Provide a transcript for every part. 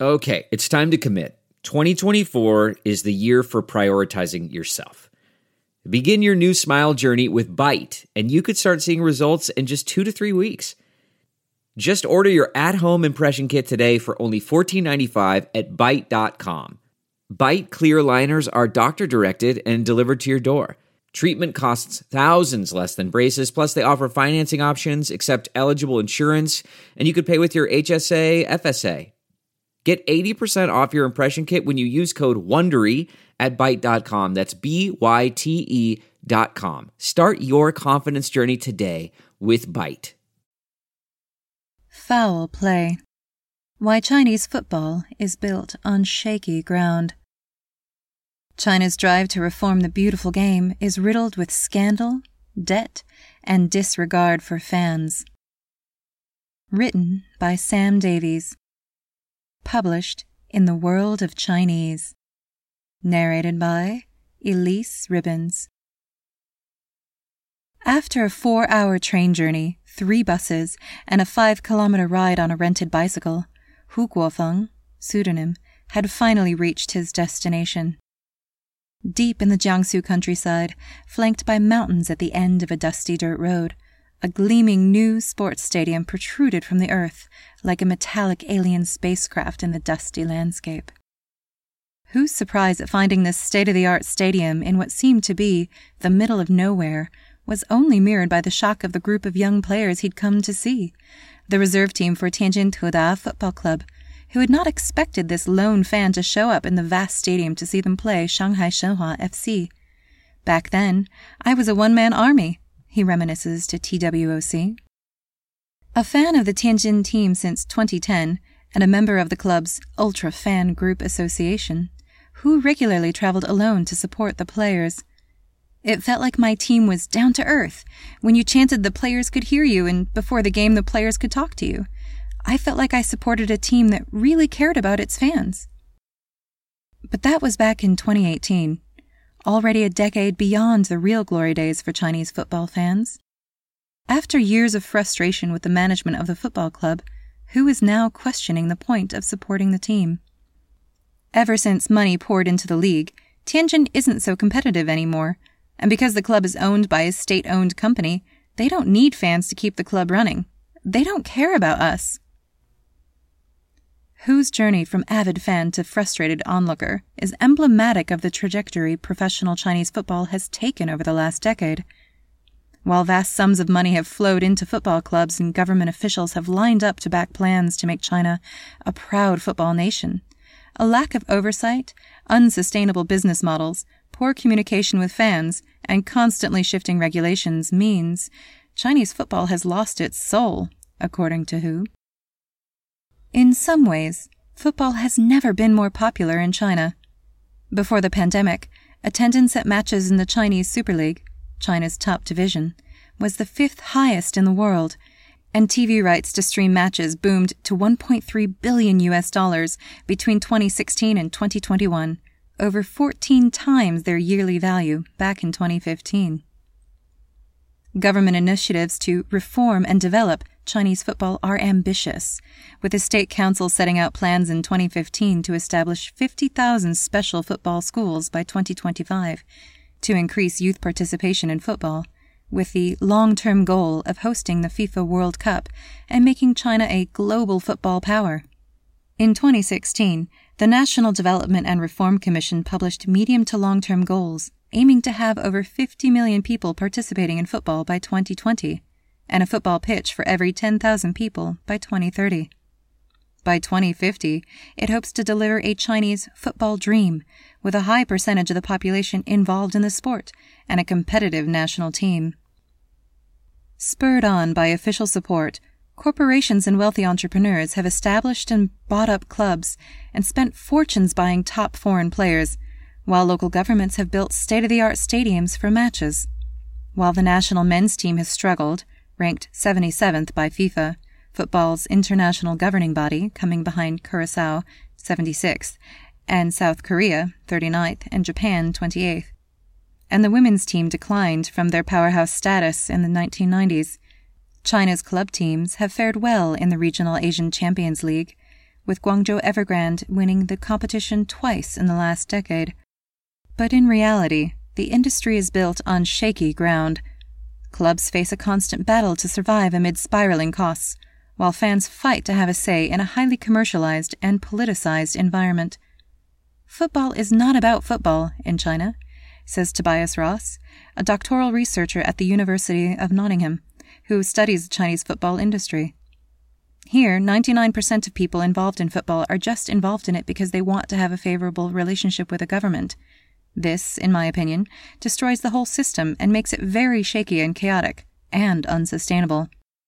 Okay, it's time to commit. 2024 is the year for prioritizing yourself. Begin your new smile journey with Byte, and you could start seeing results in just 2 to 3 weeks. Just order your at-home impression kit today for only $14.95 at Byte.com. Byte clear liners are doctor-directed and delivered to your door. Treatment costs thousands less than braces, plus they offer financing options, accept eligible insurance, and you could pay with your HSA, FSA. Get 80% off your impression kit when you use code WONDERY at Byte.com. That's BYTE.com. Start your confidence journey today with Byte. Foul play. Why Chinese football is built on shaky ground. China's drive to reform the beautiful game is riddled with scandal, debt, and disregard for fans. Written by Sam Davies. Published in The World of Chinese. Narrated by Elise Ribbons. After a 4-hour train journey, 3 buses, and a 5-kilometer ride on a rented bicycle, Hu Guofeng, pseudonym, had finally reached his destination. Deep in the Jiangsu countryside, flanked by mountains at the end of a dusty dirt road, a gleaming new sports stadium protruded from the earth like a metallic alien spacecraft in the dusty landscape. Hu's surprise at finding this state-of-the-art stadium in what seemed to be the middle of nowhere was only mirrored by the shock of the group of young players he'd come to see, the reserve team for Tianjin Tuda Football Club, who had not expected this lone fan to show up in the vast stadium to see them play Shanghai Shenhua FC. Back then, I was a one-man army, he reminisces to TWOC. A fan of the Tianjin team since 2010 and a member of the club's Ultra Fan Group Association, Hu regularly traveled alone to support the players. It felt like my team was down to earth. When you chanted, the players could hear you, and before the game, the players could talk to you. I felt like I supported a team that really cared about its fans. But that was back in 2018. Already a decade beyond the real glory days for Chinese football fans. After years of frustration with the management of the football club, Hu is now questioning the point of supporting the team. Ever since money poured into the league, Tianjin isn't so competitive anymore, and because the club is owned by a state-owned company, they don't need fans to keep the club running. They don't care about us. Hu's journey from avid fan to frustrated onlooker is emblematic of the trajectory professional Chinese football has taken over the last decade. While vast sums of money have flowed into football clubs and government officials have lined up to back plans to make China a proud football nation, a lack of oversight, unsustainable business models, poor communication with fans, and constantly shifting regulations means Chinese football has lost its soul, according to Hu. In some ways, football has never been more popular in China. Before the pandemic, attendance at matches in the Chinese Super League, China's top division, was the 5th highest in the world, and TV rights to stream matches boomed to $1.3 billion between 2016 and 2021, over 14 times their yearly value back in 2015. Government initiatives to reform and develop Chinese football are ambitious, with the State Council setting out plans in 2015 to establish 50,000 special football schools by 2025 to increase youth participation in football, with the long-term goal of hosting the FIFA World Cup and making China a global football power. In 2016, the National Development and Reform Commission published medium to long-term goals, aiming to have over 50 million people participating in football by 2020, and a football pitch for every 10,000 people by 2030. By 2050, it hopes to deliver a Chinese football dream, with a high percentage of the population involved in the sport and a competitive national team. Spurred on by official support, corporations and wealthy entrepreneurs have established and bought up clubs and spent fortunes buying top foreign players, while local governments have built state-of-the-art stadiums for matches. While the national men's team has struggled, ranked 77th by FIFA, football's international governing body, coming behind Curaçao, 76th, and South Korea, 39th, and Japan, 28th. And the women's team declined from their powerhouse status in the 1990s. China's club teams have fared well in the Regional Asian Champions League, with Guangzhou Evergrande winning the competition twice in the last decade. But in reality, the industry is built on shaky ground. Clubs face a constant battle to survive amid spiraling costs, while fans fight to have a say in a highly commercialized and politicized environment. Football is not about football in China, says Tobias Ross, a doctoral researcher at the University of Nottingham, who studies the Chinese football industry. Here, 99% of people involved in football are just involved in it because they want to have a favorable relationship with the government. This, in my opinion, destroys the whole system and makes it very shaky and chaotic, and unsustainable.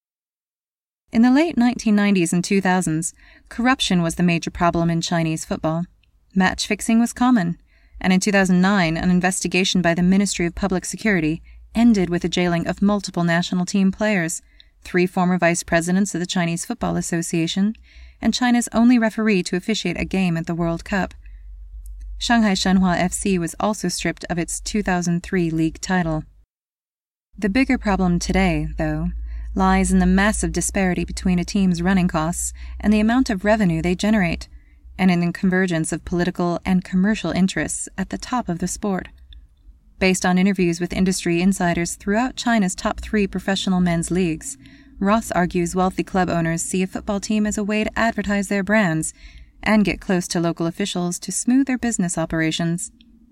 In the late 1990s and 2000s, corruption was the major problem in Chinese football. Match fixing was common, and in 2009, an investigation by the Ministry of Public Security ended with the jailing of multiple national team players, 3 former vice presidents of the Chinese Football Association, and China's only referee to officiate a game at the World Cup. Shanghai Shenhua FC was also stripped of its 2003 league title. The bigger problem today, though, lies in the massive disparity between a team's running costs and the amount of revenue they generate, and in the convergence of political and commercial interests at the top of the sport. Based on interviews with industry insiders throughout China's top 3 professional men's leagues, Ross argues wealthy club owners see a football team as a way to advertise their brands and get close to local officials to smooth their business operations.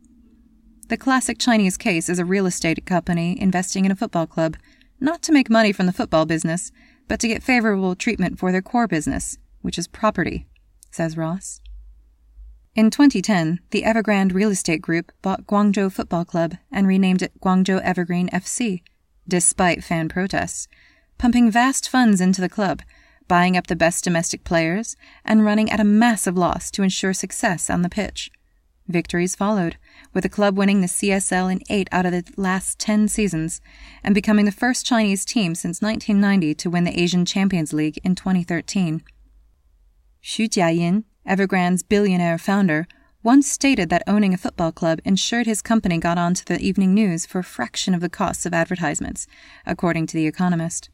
The classic Chinese case is a real estate company investing in a football club, not to make money from the football business, but to get favorable treatment for their core business, which is property, says Ross. In 2010, the Evergrande Real Estate Group bought Guangzhou Football Club and renamed it Guangzhou Evergreen FC, despite fan protests, pumping vast funds into the club, buying up the best domestic players, and running at a massive loss to ensure success on the pitch. Victories followed, with the club winning the CSL in 8 out of the last 10 seasons, and becoming the first Chinese team since 1990 to win the Asian Champions League in 2013. Xu Jiayin, Evergrande's billionaire founder, once stated that owning a football club ensured his company got onto the evening news for a fraction of the costs of advertisements, according to The Economist.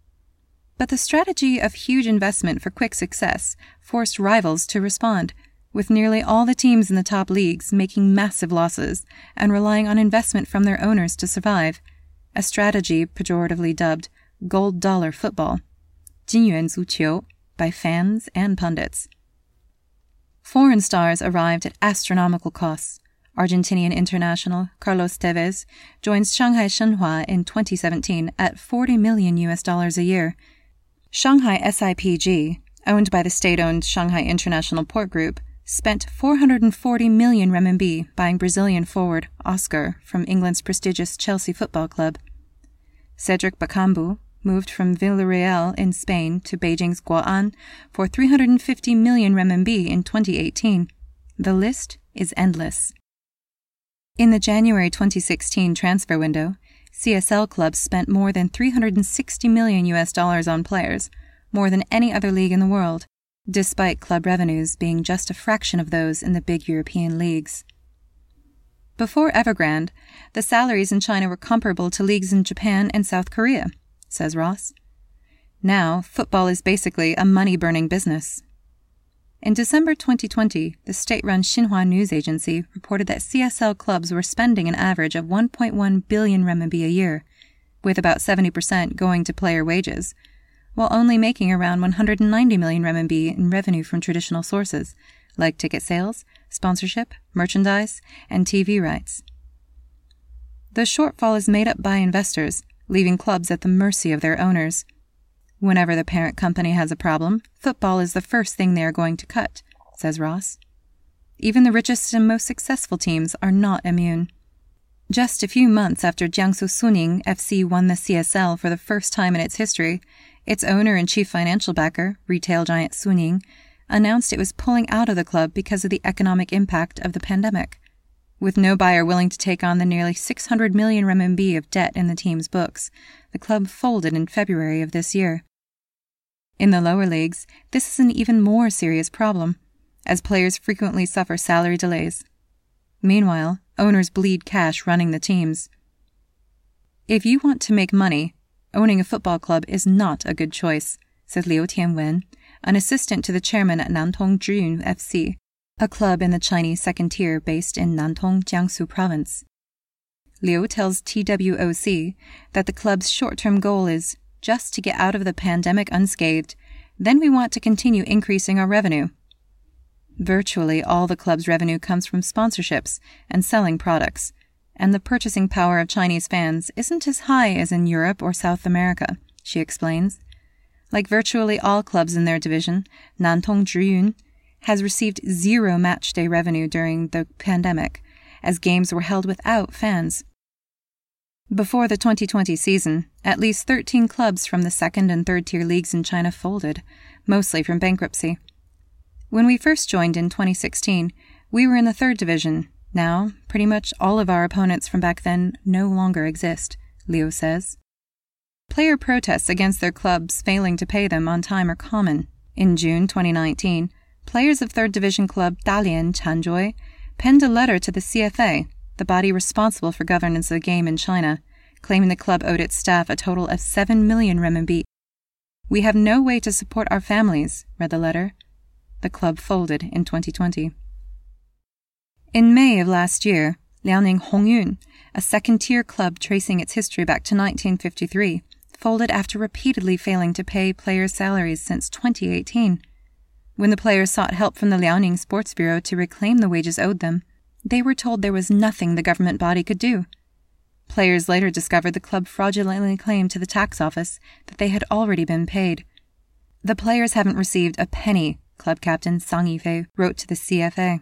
But the strategy of huge investment for quick success forced rivals to respond, with nearly all the teams in the top leagues making massive losses and relying on investment from their owners to survive, a strategy pejoratively dubbed gold dollar football, 金元足球, by fans and pundits. Foreign stars arrived at astronomical costs. Argentinian international Carlos Tevez joins Shanghai Shenhua in 2017 at $40 million a year. Shanghai SIPG, owned by the state-owned Shanghai International Port Group, spent 440 million renminbi buying Brazilian forward Oscar from England's prestigious Chelsea Football Club. Cedric Bakambu moved from Villarreal in Spain to Beijing's Guo'an for 350 million renminbi in 2018. The list is endless. In the January 2016 transfer window, CSL clubs spent more than $360 million on players, more than any other league in the world, despite club revenues being just a fraction of those in the big European leagues. Before Evergrande, the salaries in China were comparable to leagues in Japan and South Korea, says Ross. Now, football is basically a money-burning business. In December 2020, the state-run Xinhua News Agency reported that CSL clubs were spending an average of 1.1 billion renminbi a year, with about 70% going to player wages, while only making around 190 million renminbi in revenue from traditional sources, like ticket sales, sponsorship, merchandise, and TV rights. The shortfall is made up by investors, leaving clubs at the mercy of their owners. Whenever the parent company has a problem, football is the first thing they are going to cut, says Ross. Even the richest and most successful teams are not immune. Just a few months after Jiangsu Suning FC won the CSL for the first time in its history, its owner and chief financial backer, retail giant Suning, announced it was pulling out of the club because of the economic impact of the pandemic. With no buyer willing to take on the nearly 600 million renminbi of debt in the team's books, the club folded in February of this year. In the lower leagues, this is an even more serious problem, as players frequently suffer salary delays. Meanwhile, owners bleed cash running the teams. If you want to make money, owning a football club is not a good choice, said Liu Tianwen, an assistant to the chairman at Nantong Zhiyun FC, a club in the Chinese second tier based in Nantong, Jiangsu province. Liu tells TWOC that the club's short-term goal is just to get out of the pandemic unscathed, then we want to continue increasing our revenue. Virtually all the club's revenue comes from sponsorships and selling products, and the purchasing power of Chinese fans isn't as high as in Europe or South America, she explains. Like virtually all clubs in their division, Nantong Zhiyun has received zero matchday revenue during the pandemic, as games were held without fans. Before the 2020 season, at least 13 clubs from the second and third tier leagues in China folded, mostly from bankruptcy. When we first joined in 2016, we were in the third division. Now, pretty much all of our opponents from back then no longer exist, Liu says. Player protests against their clubs failing to pay them on time are common. In June 2019, players of third division club Dalian Chanzhoi penned a letter to the CFA, the body responsible for governance of the game in China, claiming the club owed its staff a total of 7 million renminbi. "We have no way to support our families," read the letter. The club folded in 2020. In May of last year, Liaoning Hongyun, a second-tier club tracing its history back to 1953, folded after repeatedly failing to pay players' salaries since 2018. When the players sought help from the Liaoning Sports Bureau to reclaim the wages owed them, they were told there was nothing the government body could do. Players later discovered the club fraudulently claimed to the tax office that they had already been paid. "The players haven't received a penny," club captain Sang Yifei wrote to the CFA.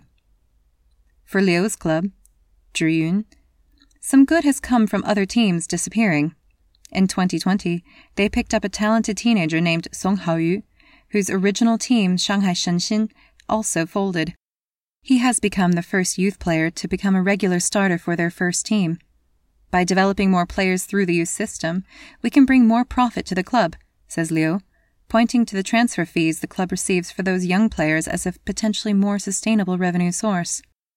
For Liu's club, Zhiyun, some good has come from other teams disappearing. In 2020, they picked up a talented teenager named Song Haoyu, whose original team, Shanghai Shenxin, also folded. He has become the first youth player to become a regular starter for their first team. "By developing more players through the youth system, we can bring more profit to the club," says Liu, pointing to the transfer fees the club receives for those young players as a potentially more sustainable revenue source.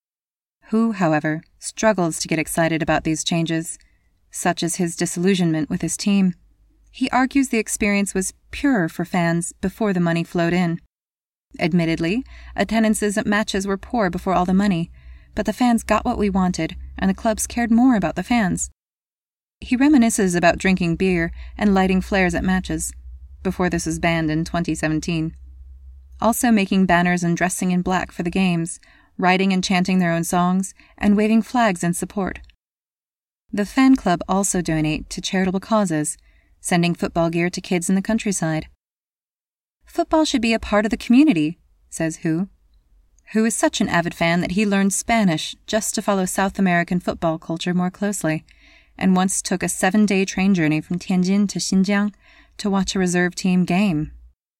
Hu, however, struggles to get excited about these changes. Such is his disillusionment with his team. He argues the experience was purer for fans before the money flowed in. Admittedly, attendances at matches were poor before all the money, but the fans got what we wanted, and the clubs cared more about the fans. He reminisces about drinking beer and lighting flares at matches, before this was banned in 2017. Also making banners and dressing in black for the games, writing and chanting their own songs, and waving flags in support. The fan club also donate to charitable causes, sending football gear to kids in the countryside. "Football should be a part of the community," says Hu. Hu is such an avid fan that he learned Spanish just to follow South American football culture more closely, and once took a 7-day train journey from Tianjin to Xinjiang to watch a reserve team game.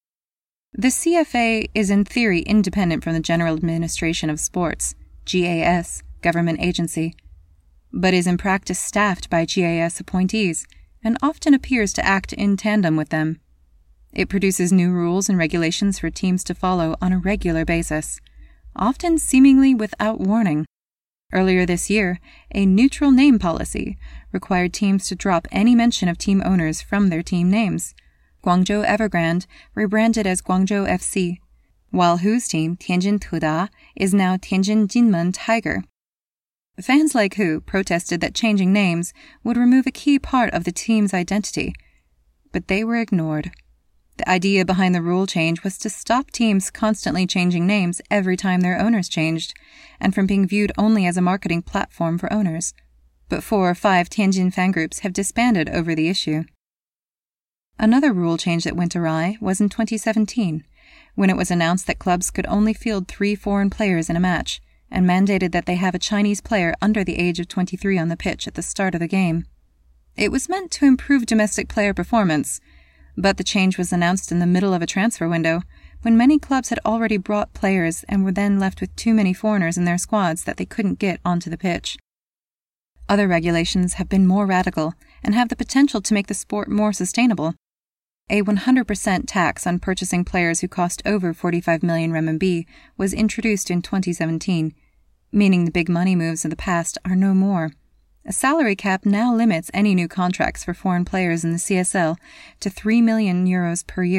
The CFA is in theory independent from the General Administration of Sports, GAS, government agency, but is in practice staffed by GAS appointees and often appears to act in tandem with them. It produces new rules and regulations for teams to follow on a regular basis, often seemingly without warning. Earlier this year, a neutral name policy required teams to drop any mention of team owners from their team names. Guangzhou Evergrande rebranded as Guangzhou FC, while Hu's team, Tianjin Teda, is now Tianjin Jinmen Tiger. Fans like Hu protested that changing names would remove a key part of the team's identity, but they were ignored. The idea behind the rule change was to stop teams constantly changing names every time their owners changed, and from being viewed only as a marketing platform for owners. But 4 or 5 Tianjin fan groups have disbanded over the issue. Another rule change that went awry was in 2017, when it was announced that clubs could only field 3 foreign players in a match, and mandated that they have a Chinese player under the age of 23 on the pitch at the start of the game. It was meant to improve domestic player performance, but the change was announced in the middle of a transfer window, when many clubs had already brought players and were then left with too many foreigners in their squads that they couldn't get onto the pitch. Other regulations have been more radical and have the potential to make the sport more sustainable. A 100% tax on purchasing players who cost over 45 million renminbi was introduced in 2017, meaning the big money moves of the past are no more. A salary cap now limits any new contracts for foreign players in the CSL to 3 million euros per year,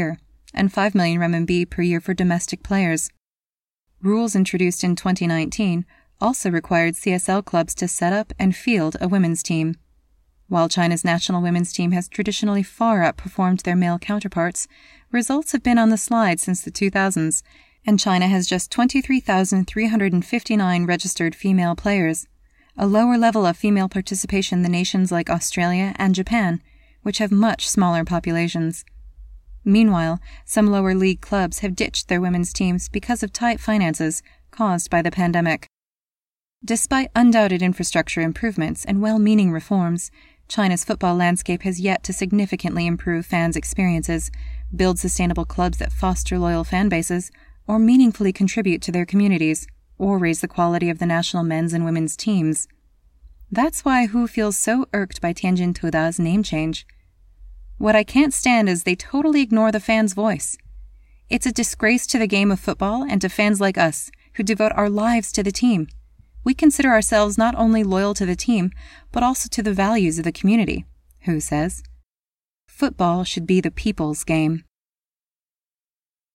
and 5 million renminbi per year for domestic players. Rules introduced in 2019 also required CSL clubs to set up and field a women's team. While China's national women's team has traditionally far outperformed their male counterparts, results have been on the slide since the 2000s, and China has just 23,359 registered female players, a lower level of female participation than nations like Australia and Japan, which have much smaller populations. Meanwhile, some lower league clubs have ditched their women's teams because of tight finances caused by the pandemic. Despite undoubted infrastructure improvements and well-meaning reforms, China's football landscape has yet to significantly improve fans' experiences, build sustainable clubs that foster loyal fan bases, or meaningfully contribute to their communities, or raise the quality of the national men's and women's teams. That's why Hu feels so irked by Tianjin Tuda's name change. What I can't stand is they totally ignore the fans' voice. It's a disgrace to the game of football and to fans like us, who devote our lives to the team. We consider ourselves not only loyal to the team, but also to the values of the community, Hu says. Football should be the people's game.